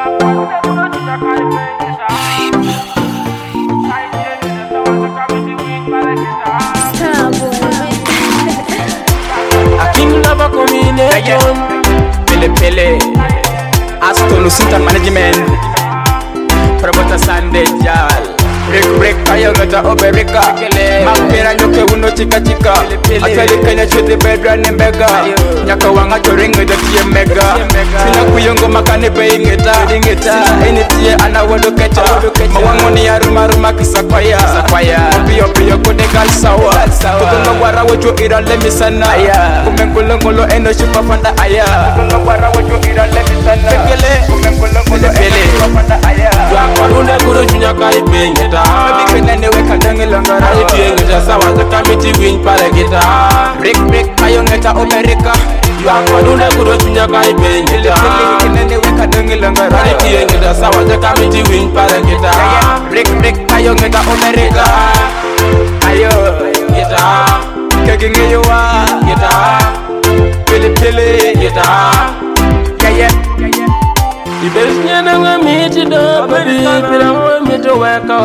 Pele Aston Usinta Management Prabota Sunday Jal Break Kayo Ngata Oberika Mapera nyoke uno chika Atali kanya chute bedra nembega Nyaka wanga choringa dati mega Sina kuyongo makane pe ingeta Eni tiye ana wado kecha Mawango ni ya ruma kisakwaya Piyo kodeka sawa Kukunga wara wacho ira lemi sana Kumengulongolo eno shupa fanda aya Kukunga wacho ira lemi sana Kumengulongolo eno shupa fanda aya Wakarunde kuro junya kari pengeta Bikenene weka dangi langara Itiengeta sawa zaka miti win pale gita Break kayo ngeta Amerika Wakarunde kuro junya kari pengeta Bikenene weka dangi langara Itiengeta sawa zaka miti win pale gita Break kayo ngeta Amerika Ayo gita Kekinge yuwa gita Pili gita Yeah Ibesnya nanga miti do bari pira mo miti weka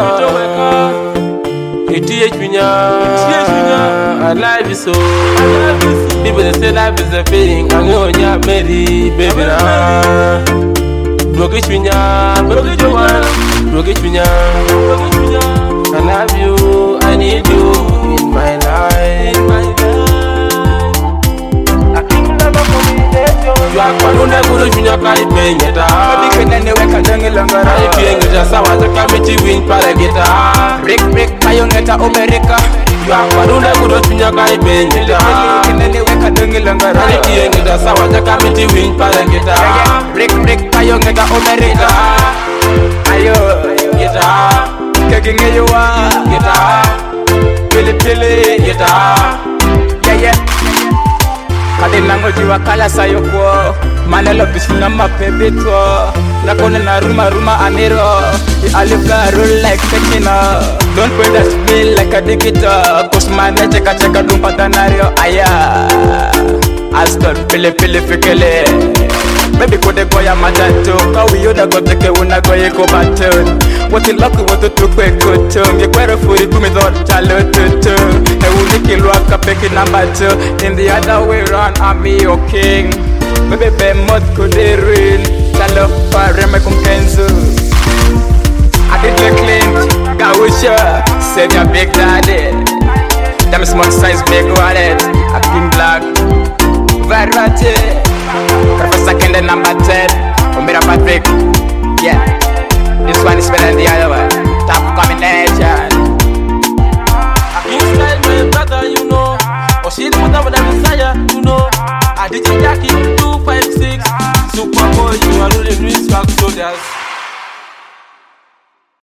Iti echunya Alive is so People they say life is a feeling Angonya meri baby na Broke echunya I love you, I need you in my life Wakarunde kuro junya kari pengeta Bikenene weka dangi langara Itiengeta sawa zaka miti win pale gita Break kayo ngeta Amerika Wakarunde kuro junya kari pengeta Bikenene weka dangi langara Itiengeta sawa zaka miti win pale gita Break kayo ngeta Amerika Ayo gita Kekinge yuwa gita Pili gita Yeah Kade nango jiwa kala sayo kwa Manelo bisuna mapebetwa Nakone na ruma anero Alifka roll like Tekina Don't point at me like a digita Cause mane cheka dumpa danario Aya Aston pili fikele Baby kode goya matatu Kawi yoda goteke una goye ko baton Wati lucky watu tukwe kutung Ye kwere furi kumidor chalo tutu He uniki luaka peki number 2 In the other way round I'm your king Baby be mod kude ruin Chalo pareme kumkenzu I did the clean Gawisha Save your big daddy Them small size big wallet Akin black Variety Professor Kende number 10 Omira Patrick Yeah This one is better than the other one Top combination Inside my brother you know Oshid Muta with a Messiah you know I did Jackie 256 Superboy you are rolling with swag soldiers